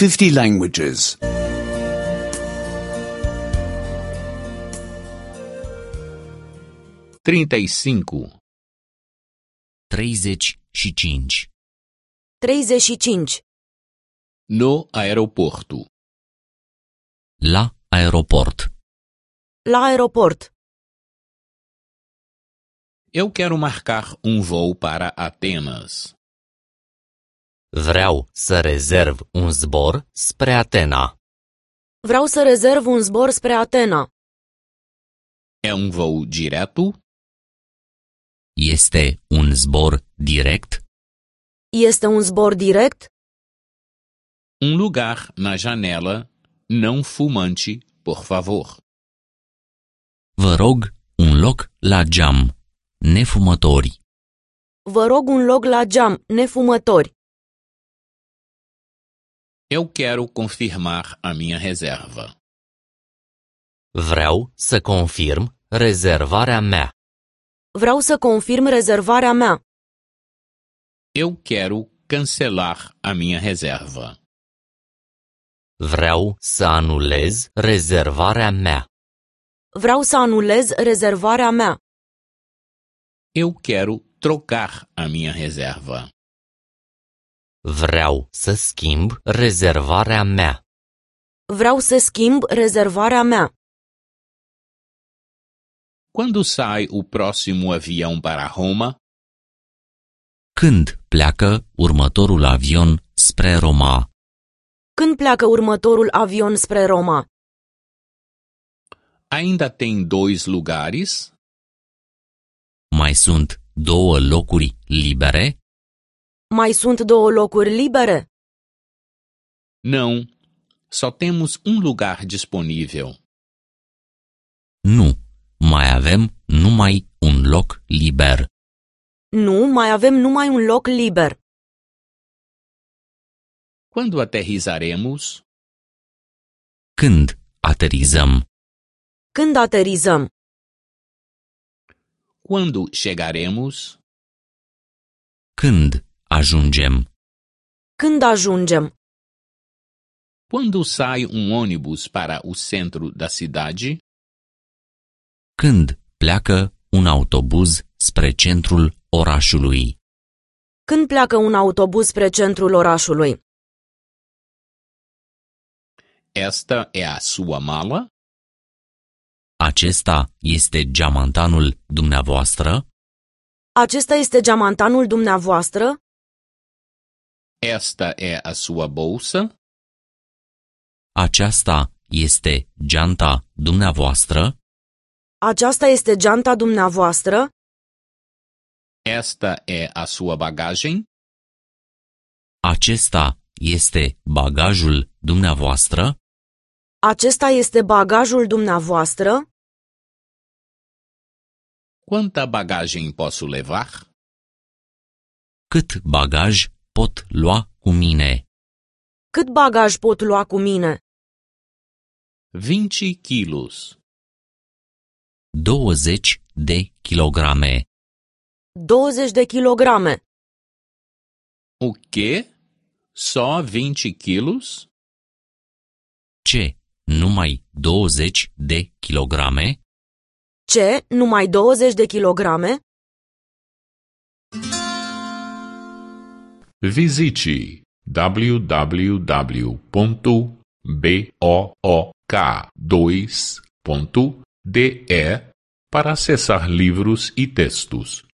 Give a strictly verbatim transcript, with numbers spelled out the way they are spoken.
fifty languages. trinta e cinco. treizeci și cinci. treizeci și cinci. No aeroporto. La aeroport. La aeroport. Eu quero marcar um voo para Atenas. Vreau să rezerv un zbor spre Atena. Vreau să rezerv un zbor spre Atena. É um voo direto? Este un zbor direct? Este un zbor direct? Um lugar na janela, não fumante, por favor. Vă rog un loc la geam, nefumători. Vă rog un loc la geam, nefumători. Eu quero confirmar a minha reserva. Vreau să confirm rezervarea mea. Vreau să confirm rezervarea mea. Eu quero cancelar a minha reserva. Vreau să anulez rezervarea mea. Vreau să anulez rezervarea mea. Eu quero trocar a minha reserva. Vreau să schimb rezervarea mea. Vreau să schimb rezervarea mea. Quando sai o próximo avião para Roma? Când pleacă următorul avion spre Roma? Când pleacă următorul avion spre Roma? Ainda tem dois lugares? Mai sunt două locuri libere? Mai sunt două locuri libere? Não, só temos um lugar disponível. Nu, mai avem numai un loc liber. Nu, mai avem numai un loc liber. Quando aterrissaremos? Când aterizăm? Când aterizăm? Quando chegaremos? Când ajungem? Când ajungem? Quando sai um ônibus para o centro da cidade? Când pleacă un autobuz spre centrul orașului? Când pleacă un autobuz spre centrul orașului? Esta é a sua mala? Acesta este geamantanul dumneavoastră? Acesta este geamantanul dumneavoastră? Esta é a sua bolsa? Aceasta este geanta dumneavoastră? Aceasta este geanta dumneavoastră? Esta é a sua bagagem? Acesta este bagajul dumneavoastră? Acesta este bagajul dumneavoastră? Quanta bagagem posso levar? Cât bagaj pot lua cu mine? Cât bagaj pot lua cu mine? vinte quilos. douăzeci de kilograme. douăzeci de kilograme. O quê? Só vinte quilos? Ce? Numai douăzeci de kilograme? Ce? Numai douăzeci de kilograme? Visite w w w ponto book dois ponto d e para acessar livros e textos.